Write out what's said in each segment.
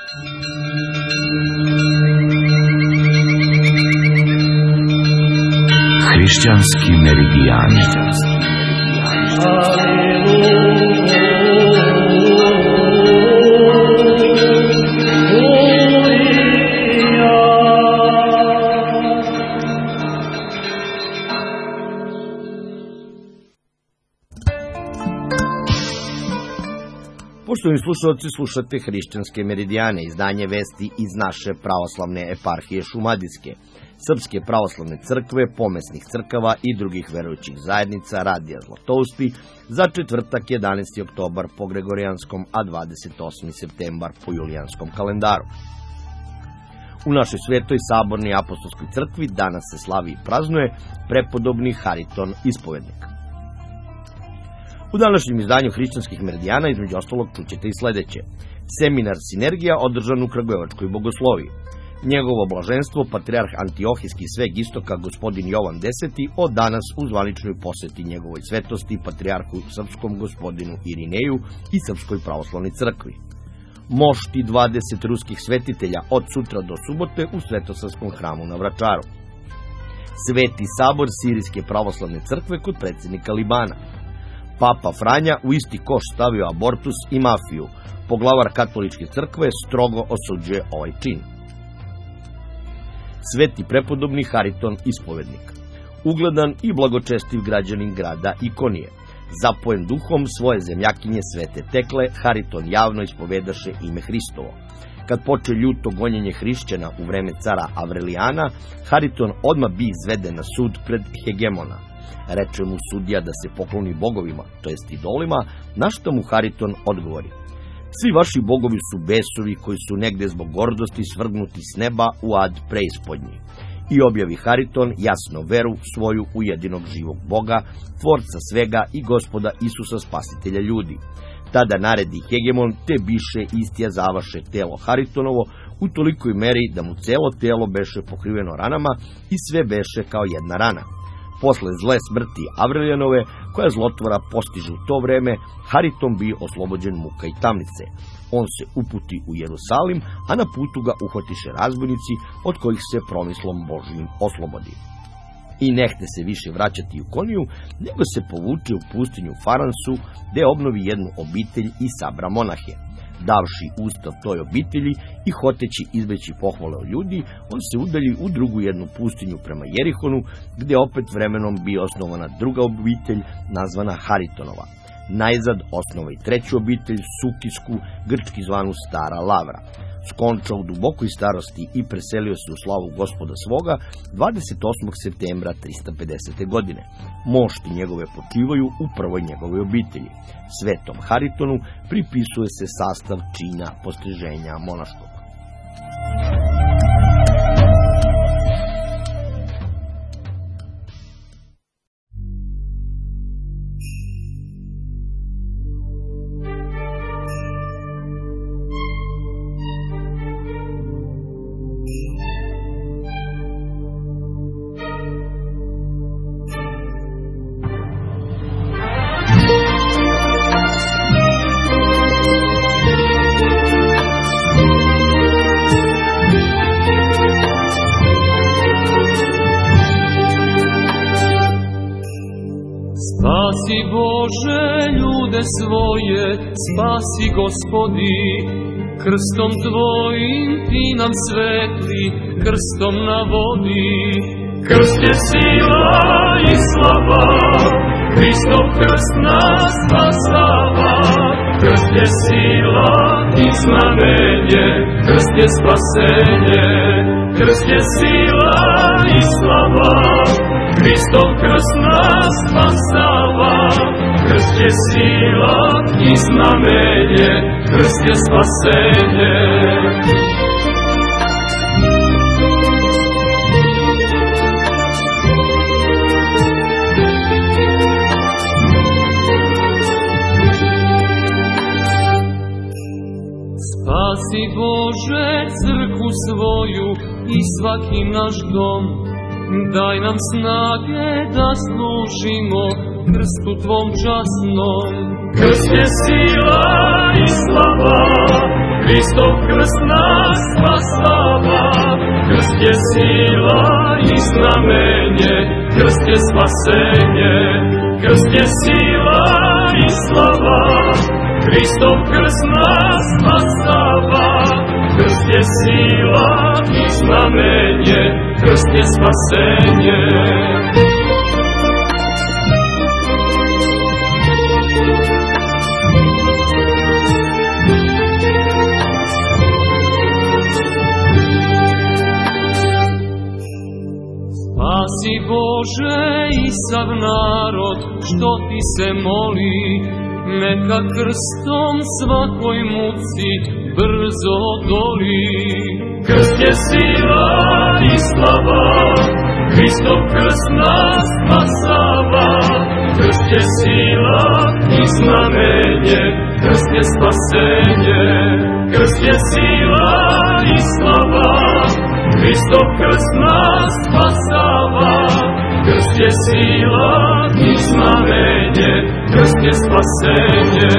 Hrišćanski meridijani. Poštovani slušalci, slušate Hrišćanske meridijane, izdanje vesti iz naše pravoslavne eparhije Šumadijske, Srpske pravoslavne crkve, pomesnih crkava i drugih verujućih zajednica Radija Zlatousti za četvrtak 11. oktobar po Gregorijanskom, a 28. septembar po Julijanskom kalendaru. U našoj svetoj sabornoj apostolskoj crkvi danas se slavi i praznuje prepodobni Hariton ispovednik. U današnjem izdanju Hrišćanskih meridijana između ostalog čućete i sledeće. Seminar Sinergija održan u Kragujevačkoj bogosloviji. Njegovo blaženstvo, patrijarh Antiohijski sveg istoka gospodin Jovan X, od danas u zvaničnoj poseti njegovoj svetosti patrijarhu srpskom gospodinu Irineju i Srpskoj pravoslavnoj crkvi. Mošti 20 ruskih svetitelja od sutra do subote u Svetosarskom hramu na Vračaru. Sveti sabor Sirijske pravoslavne crkve kod predsjednika Libana. Papa Franja u isti koš stavio abortus i mafiju. Poglavar katoličke crkve strogo osuđuje ovaj čin. Sveti prepodobni Hariton ispovednik. Ugledan i blagočestiv građanin grada Ikonije. Zapojen duhom svoje zemljakinje Svete Tekle, Hariton javno ispovedaše ime Hristovo. Kad poče ljuto gonjenje hrišćana u vreme cara Avrelijana, Hariton odmah bi izveden na sud pred Hegemona. Reče mu sudija da se pokloni bogovima, to jest idolima, na što mu Hariton odgovori: svi vaši bogovi su besovi koji su negde zbog gordosti svrgnuti s neba u ad preispodnji. I objavi Hariton jasno veru svoju u jedinog živog Boga, tvorca svega i gospoda Isusa spasitelja ljudi. Tada naredi Hegemon te biše istija zavaše telo Haritonovo u tolikoj meri da mu celo telo beše pokriveno ranama i sve beše kao jedna rana. Posle zle smrti Avrelijanove, koja zlotvora postiže u to vreme, Hariton bi oslobođen muka i tamnice. On se uputi u Jerusalim, a na putu ga uhvatiše razbojnici, od kojih se promislom Božijim oslobodi. I nehte se više vraćati u Koniju, nego se povuče u pustinju Faransu, gde obnovi jednu obitelj i sabra monahe. Davši ustav toj obitelji i hoteći izbeći pohvale od ljudi, on se udalji u drugu jednu pustinju prema Jerihonu, gde opet vremenom bi osnovana druga obitelj nazvana Haritonova. Najzad osnova i treću obitelj, Sukisku, grčki zvanu Stara Lavra. Skončao u dubokoj starosti i preselio se u slavu gospoda svoga 28. septembra 350. godine. Mošti njegove počivaju u prvoj njegovoj obitelji. Svetom Haritonu pripisuje se sastav čina postriženja monaškog. Spasi Bože ljude svoje, spasi Gospodi, krstom Tvojim Ti nam svetli, krstom na vodi. Krst je sila i slava, Hristov krst nas spasava. Krst je sila i znamenje, krst je spasenje. Krst je sila i slava, Hristov krst nas spasava. Krst je sila i znamenje, krst je spasenje. Spasi Bože crkvu svoju i svaki naš dom, daj nam snage da služimo krstu Tvom časnom. Krst je sila i slava, Hristov krst nas spasava, krst je sila i znamenje, krst je spasenje, krst je sila i slava. Hristov krst nas spasava, krst je sila i znamenje, krst je spasenje. Spasi Bože i sav narod što ti se moli, neka krstom svakoj muci brzo doli. Krst je sila i slava, Hristov krst nas spasava, krst je sila i znamenje, krst je spasenje, krst je sila i slava. Hristov krst nas spasava, krst je sila i znamenje, krst je spasenje.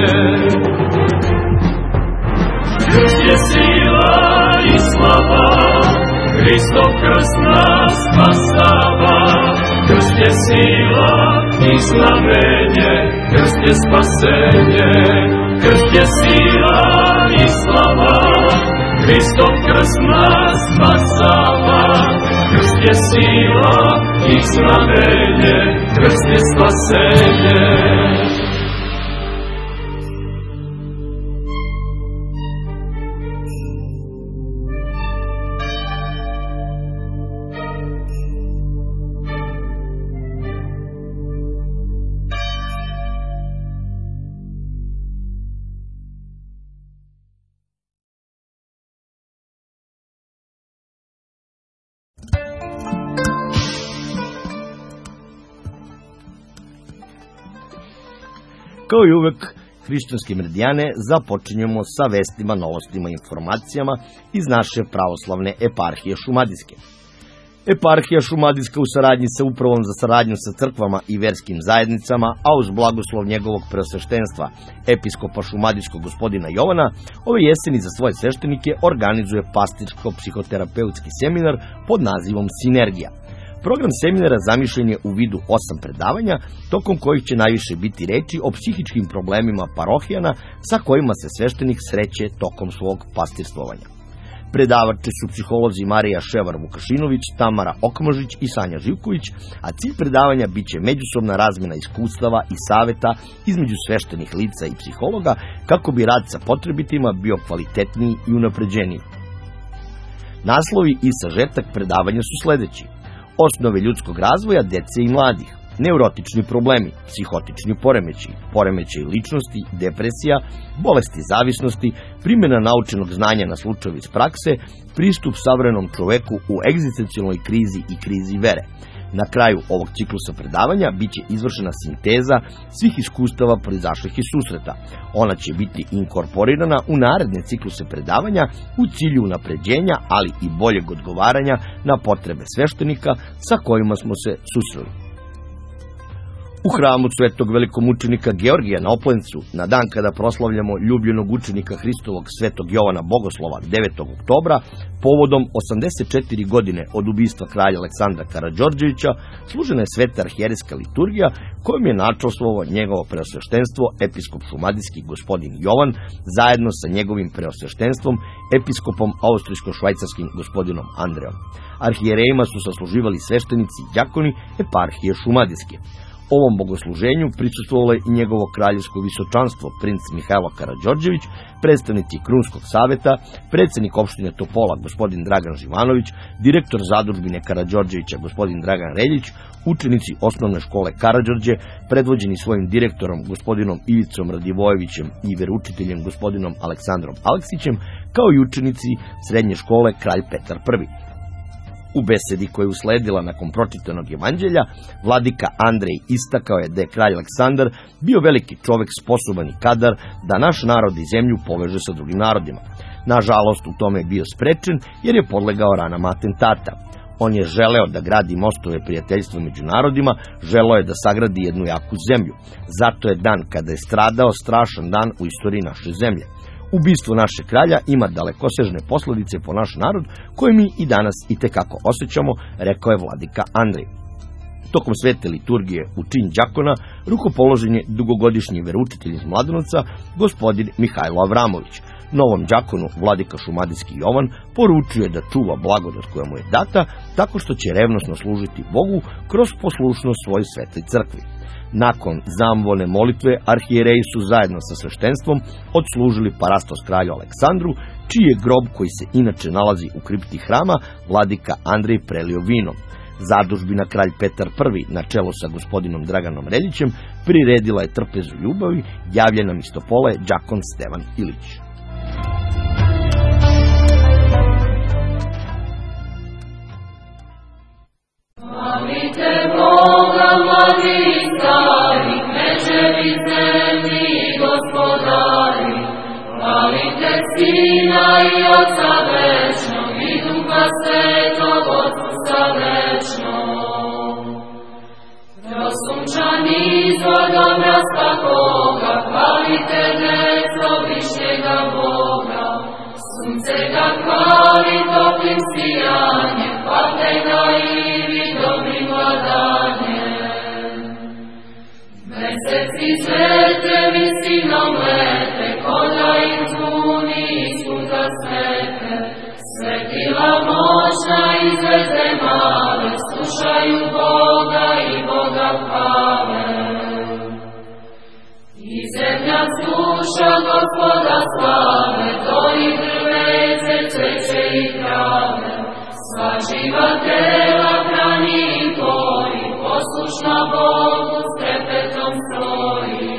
Krst je sila i slava, Hristov krst nas spasava, krst je sila i znamenje, krst je spasenje. Krst je sila i slava, Hristov krst nas spasava, krst je sila i znamenje, krst je spasenje. Kao i uvek, hrišćanske meridijane započinjemo sa vestima, novostima i informacijama iz naše pravoslavne eparhije Šumadijske. Eparhija Šumadijska u saradnji sa Upravom za saradnju sa crkvama i verskim zajednicama, a uz blagoslov njegovog preosveštenstva, episkopa šumadijskog gospodina Jovana, ove jeseni za svoje sveštenike organizuje pastirsko-psihoterapeutski seminar pod nazivom Sinergija. Program seminara zamišljen je u vidu 8 predavanja, tokom kojih će najviše biti reči o psihičkim problemima parohijana sa kojima se sveštenik sreće tokom svog pastirstvovanja. Predavači su psiholozi Marija Ševar-Vukašinović, Tamara Okmažić i Sanja Živković, a cilj predavanja biće međusobna razmjena iskustava i saveta između sveštenih lica i psihologa, kako bi rad sa potrebitima bio kvalitetniji i unapređeniji. Naslovi i sažetak predavanja su sledeći: osnove ljudskog razvoja dece i mladih, neurotični problemi, psihotični poremećaji, poremećaji ličnosti, depresija, bolesti zavisnosti, primjena naučenog znanja na slučajevi iz prakse, pristup savremenom čoveku u egzistencijalnoj krizi i krizi vere. Na kraju ovog ciklusa predavanja biće izvršena sinteza svih iskustava proizašlih iz susreta. Ona će biti inkorporirana u naredne cikluse predavanja u cilju unapređenja, ali i boljeg odgovaranja na potrebe sveštenika sa kojima smo se susreli. U hramu svetog velikomučenika Georgija na Oplencu, na dan kada proslavljamo ljubljenog učenika Hristovog svetog Jovana Bogoslova 9. oktobra, povodom 84 godine od ubistva kralja Aleksandra Karađorđevića, služena je sveta arhijerejska liturgija kojom je načastvovao njegovo preosveštenstvo episkop šumadijski gospodin Jovan zajedno sa njegovim preosveštenstvom episkopom austrijsko-švajcarskim gospodinom Andrejom. Arhijerejima su sasluživali sveštenici i đakoni eparhije šumadijske. Ovom bogosluženju prisustvovalo je i njegovo kraljevsko visočanstvo, princ Mihajlo Karađorđević, predstavnici Krunskog saveta, predsjednik opštine Topola, gospodin Dragan Živanović, direktor zadužbine Karađorđevića, gospodin Dragan Reljić, učenici osnovne škole Karađorđe, predvođeni svojim direktorom, gospodinom Ivicom Radivojevićem i veroučiteljem, gospodinom Aleksandrom Aleksićem, kao i učenici srednje škole Kralj Petar I. U besedi koja je usledila nakon pročitanog evanđelja, vladika Andrej istakao je da je kralj Aleksandar bio veliki čovek, sposoban i kadar da naš narod i zemlju poveže sa drugim narodima. Nažalost, u tome je bio sprečen jer je podlegao ranama atentata. On je želeo da gradi mostove prijateljstva među narodima, želeo je da sagradi jednu jaku zemlju. Zato je dan kada je stradao strašan dan u istoriji naše zemlje. Ubistvo našeg kralja ima dalekosežne posledice po naš narod, koje mi i danas itekako osjećamo, rekao je vladika Andrej. Tokom svete liturgije u čin đakona rukopoložen je dugogodišnji veroučitelj iz Mladenovca, gospodin Mihajlo Avramović. Novom đakonu, vladika šumadijski Jovan, poručuje da čuva blagodat koja mu je data, tako što će revnosno služiti Bogu kroz poslušnost svojoj svetoj crkvi. Nakon zamvone molitve, arhijereji su zajedno sa sveštenstvom odslužili parastos kralju Aleksandru, čiji je grob, koji se inače nalazi u kripti hrama, vladika Andrej prelio vinom. Zadužbina kralj Petar I, na čelu sa gospodinom Draganom Reljićem, priredila je trpezu ljubavi, javljena mistopola je đakon Stevan Ilić. Hvalite Boga, mladi i stari, kneževi zemlji i gospodari, hvalite Sina i Oca večnog i Duha Svetog Otca večnog. Prosunčani izvodom rastakoga, hvalite deco višnjega Boga, sunce ga hvali toplim sijanjem, hvalite ga i dobrim vladanjem. Meseci svete mi sinom lete, koda im zvuni iz puta svete. Svetila moćna i zvezde male, slušaju Boga i Boga hvale. I zemlja sluša Gospoda slave, to i drvece, cveće i trave. Sva živa tela hrani i poji, poslušna Bogu s trepetom stoji.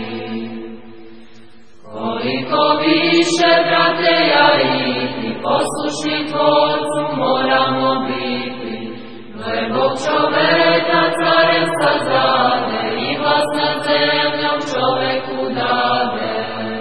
Koliko više, brate, ja iti, poslušni Tvorcu moramo biti. Gle Bog čoveka carem sazade i vlast nad zemljom čoveku dade.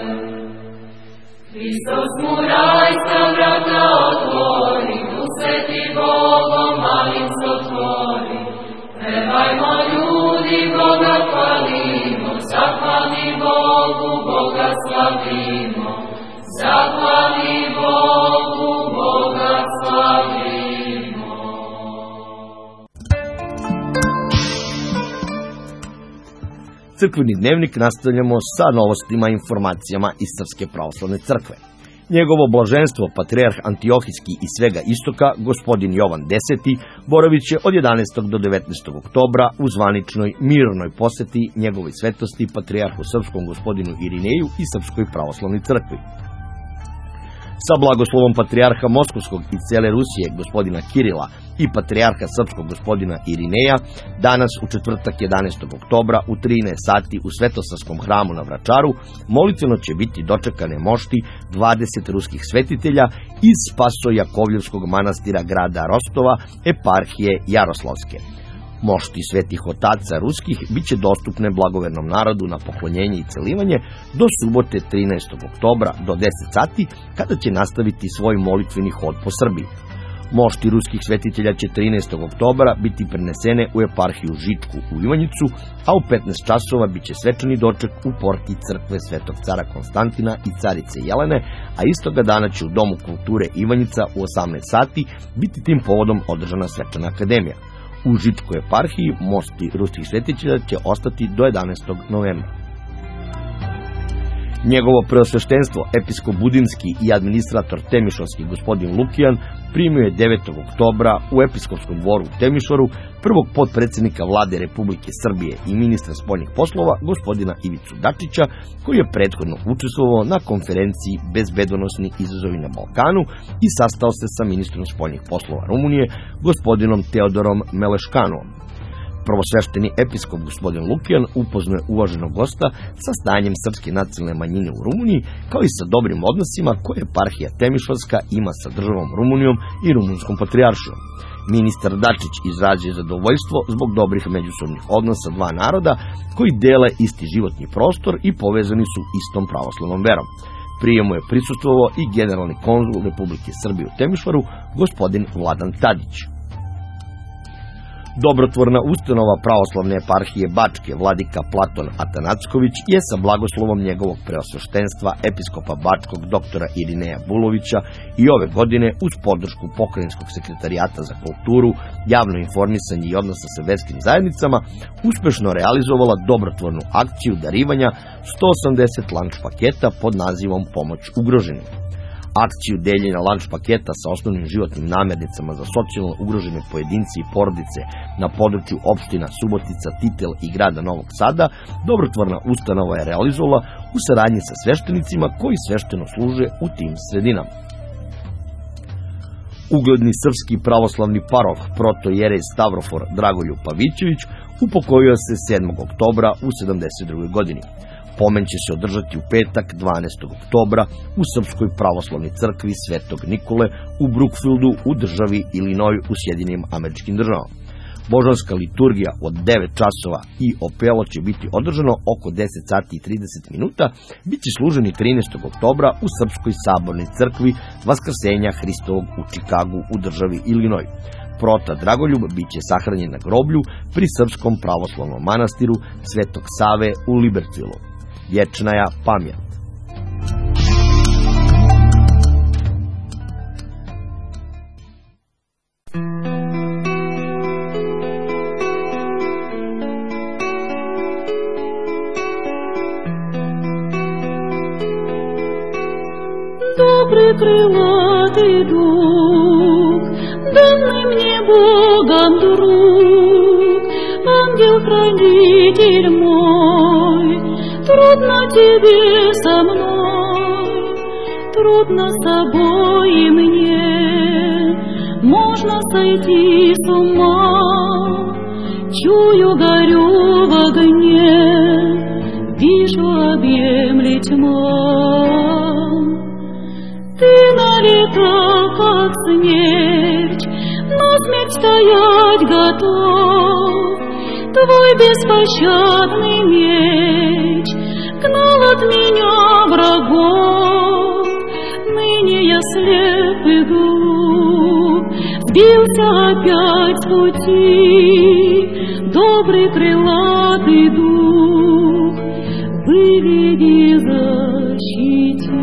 Hristos mu rajska vrata otvori, Sveti Bogom malim sotvori. Pevajmo ljudi, Boga hvalimo, zahvali Bogu, Boga slavimo. Zahvali Bogu, Boga slavimo. Crkveni dnevnik nastavljamo sa novostima i informacijama iz Srpske pravoslavne crkve. Njegovo blaženstvo, patrijarh Antiohijski i svega istoka, gospodin Jovan X, boravit će od 11. do 19. oktobra u zvaničnoj mirnoj poseti njegovoj svetosti patrijarhu srpskom gospodinu Irineju i Srpskoj pravoslavnoj crkvi. Sa blagoslovom patrijarha Moskovskog i cele Rusije gospodina Kirila i patrijarha srpskog gospodina Irineja, danas u četvrtak 11. oktobra u 13 sati u Svetosarskom hramu na Vračaru molitveno će biti dočekane mošti 20 ruskih svetitelja iz Spaso-Jakovljevskog manastira grada Rostova, eparhije Jaroslavske. Mošti svetih otaca ruskih bit će dostupne blagovernom narodu na poklonjenje i celivanje do subote 13. oktobra do 10 sati, kada će nastaviti svoj molitveni hod po Srbiji. Mošti ruskih svetitelja će 13. oktobra biti prenesene u eparhiju Žičku u Ivanjicu, a u 15 časova bit će svečani doček u porti crkve Svetog cara Konstantina i carice Jelene, a istoga dana će u Domu kulture Ivanjica u 18 sati biti tim povodom održana svečana akademija. U Žičkoj eparhiji mošti ruskih svetitelja će ostati do 11. novembra. Njegovo preosveštenstvo, episkop Budinski i administrator Temišvarski gospodin Lukijan primio je 9. oktobra u episkopskom dvoru u Temišvaru prvog potpredsjednika vlade Republike Srbije i ministra spoljnih poslova gospodina Ivicu Dačića, koji je prethodno učestvovao na konferenciji Bezbedonosni izazovi na Balkanu i sastao se sa ministrom spoljnih poslova Rumunije gospodinom Teodorom Meleškanovom. Prvosvešteni episkop gospodin Lukijan upoznao je uvaženog gosta sa stanjem srpske nacionalne manjine u Rumuniji, kao i sa dobrim odnosima koje eparhija Temišvarska ima sa državom Rumunijom i rumunskom patrijaršijom. Ministar Dačić izrazio zadovoljstvo zbog dobrih međusobnih odnosa dva naroda koji dele isti životni prostor i povezani su istom pravoslavnom verom. Prijemu je prisustvovao i generalni konzul Republike Srbije u Temišvaru, gospodin Vladan Tadić. Dobrotvorna ustanova pravoslavne eparhije Bačke, vladika Platon Atanacković, je sa blagoslovom njegovog preosveštenstva episkopa Bačkog doktora Irineja Bulovića i ove godine uz podršku Pokrajinskog sekretarijata za kulturu, javno informisanje i odnosa sa verskim zajednicama uspešno realizovala dobrotvornu akciju darivanja 180 lanč paketa pod nazivom Pomoć ugroženim. Akciju deljenja lanč paketa sa osnovnim životnim namirnicama za socijalno ugrožene pojedinci i porodice na području opština Subotica, Titel i grada Novog Sada dobrotvorna ustanova je realizovala u saradnji sa sveštenicima koji svešteno služe u tim sredinama. Ugledni srpski pravoslavni parov protojerej Stavrofor Dragoljub Pavićević upokojio se 7. oktobra u 72. godini. Pomen će se održati u petak 12. oktobra u Srpskoj pravoslavnoj crkvi Svetog Nikole u Brookfieldu u državi Illinois u Sjedinjenim Američkim Državama. Božanska liturgija od 9 časova i opelo će biti održano oko 10 sati i 30 minuta, bit će služeni 13. oktobra u Srpskoj sabornoj crkvi Vaskrsenja Hristovog u Čikagu u državi Illinois. Prota Dragoljub bit će sahranjen na groblju pri Srpskom pravoslavnom manastiru Svetog Save u Libertvilu. Vječnaja pamjat. Добрый крылатый дух, данный мне Богом друг, ангел-хранитель мой, трудно тебе со мной, трудно с тобой и мне, можно сойти с ума, чую, горю в огне, вижу, объемлет тьма. Ты налетал, как смерть, но смерть стоять готов. Твой беспощадный меч гнал от меня врагов. Ныне я слеп и глуп, сбился опять с пути. Добрый крылатый дух, выведи, защити.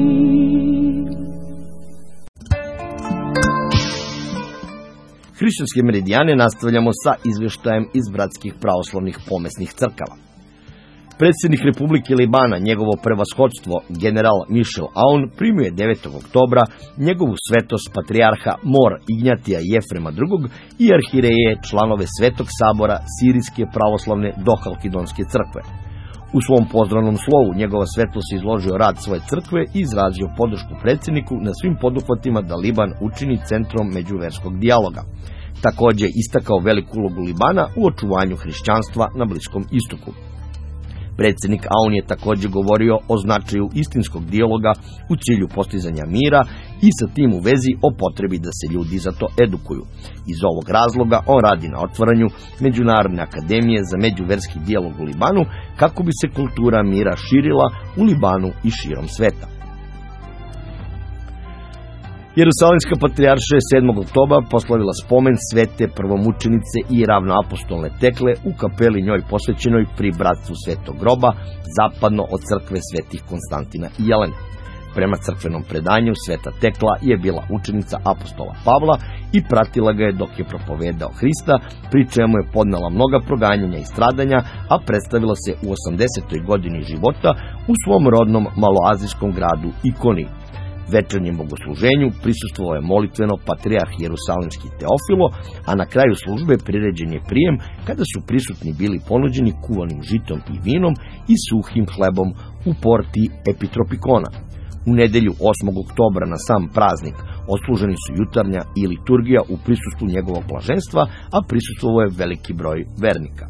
Hrišćanske meridijane nastavljamo sa izveštajem iz bratskih pravoslavnih pomesnih crkava. Predsjednik Republike Libana, njegovo prevashodstvo general Michel Aoun, primio je 9. oktobra njegovu svetost patrijarha Mor Ignjatija Jefrema II i arhireje članove Svetog sabora Sirijske pravoslavne dohalkidonske crkve. U svom pozdravnom slovu njegova svetlost je izložio rad svoje crkve i izrazio podršku predsjedniku na svim poduhvatima da Liban učini centrom međuverskog dijaloga. Također istakao veliku ulogu Libana u očuvanju hrišćanstva na Bliskom istoku. Predsjednik Aoun je također govorio o značaju istinskog dijaloga u cilju postizanja mira i sa tim u vezi o potrebi da se ljudi za to edukuju. Iz ovog razloga on radi na otvaranju Međunarodne akademije za međuverski dijalog u Libanu kako bi se kultura mira širila u Libanu i širom sveta. Jerusalimska patrijarša je 7. oktobra proslavila spomen svete prvomučenice i ravnoapostolne Tekle u kapeli njoj posvećenoj pri bratstvu Svetog groba, zapadno od crkve svetih Konstantina i Jelene. Prema crkvenom predanju, Sveta Tekla je bila učenica apostola Pavla i pratila ga je dok je propovedao Hrista, pri čemu je podnela mnoga proganjanja i stradanja, a predstavila se u 80. godini života u svom rodnom maloazijskom gradu Ikoni. Večernjem bogosluženju prisustvovao je molitveno patrijarh Jerusalimski Teofilo, a na kraju službe priređen je prijem kada su prisutni bili ponuđeni kuvanim žitom i vinom i suhim hlebom u porti Epitropikona. U nedelju 8. oktobra na sam praznik odsluženi su jutarnja i liturgija u prisustvu njegovog blaženstva, a prisustvovao je veliki broj vernika.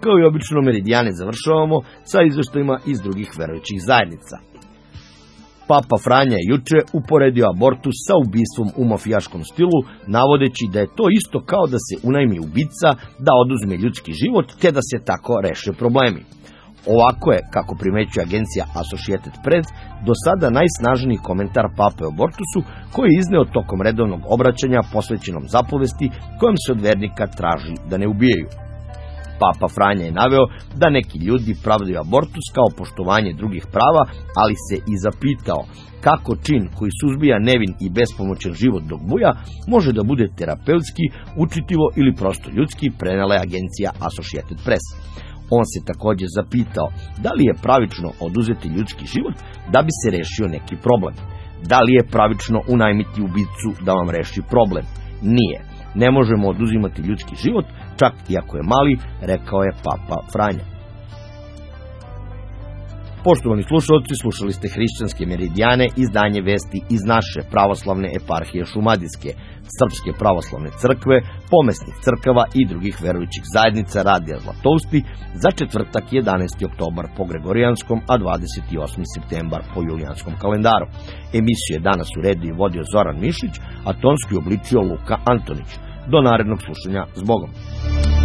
Kao i obično, Meridijane završavamo sa izveštajima iz drugih verujućih zajednica. Papa Franja je juče uporedio abortus sa ubistvom u mafijaškom stilu, navodeći da je to isto kao da se unajmi ubica da oduzme ljudski život, te da se tako reše problemi. Ovako je, kako primećuje agencija Associated Press, do sada najsnažniji komentar pape o abortusu, koji je izneo tokom redovnog obraćanja posvećenom zapovesti kojom se od vernika traži da ne ubijaju. Papa Franja je naveo da neki ljudi pravdaju abortus kao poštovanje drugih prava, ali se i zapitao kako čin koji suzbija nevin i bespomoćan život dok buja može da bude terapeutski, učitivo ili prosto ljudski, prenela je agencija Associated Press. On se također zapitao da li je pravično oduzeti ljudski život da bi se rešio neki problem. Da li je pravično unajmiti ubicu da vam reši problem? Nije. Ne možemo oduzimati ljudski život, čak i ako je mali, rekao je Papa Franja. Poštovani slušalci, slušali ste Hrišćanske meridijane, izdanje vesti iz naše pravoslavne eparhije Šumadijske, Srpske pravoslavne crkve, pomesnih crkava i drugih verujućih zajednica Radija Zlatousti za četvrtak 11. oktobar po Gregorijanskom, a 28. septembar po Julijanskom kalendaru. Emisiju je danas uredio i vodio Zoran Mišić, a tonski obličio Luka Antonić. Do narednog slušanja, s Bogom!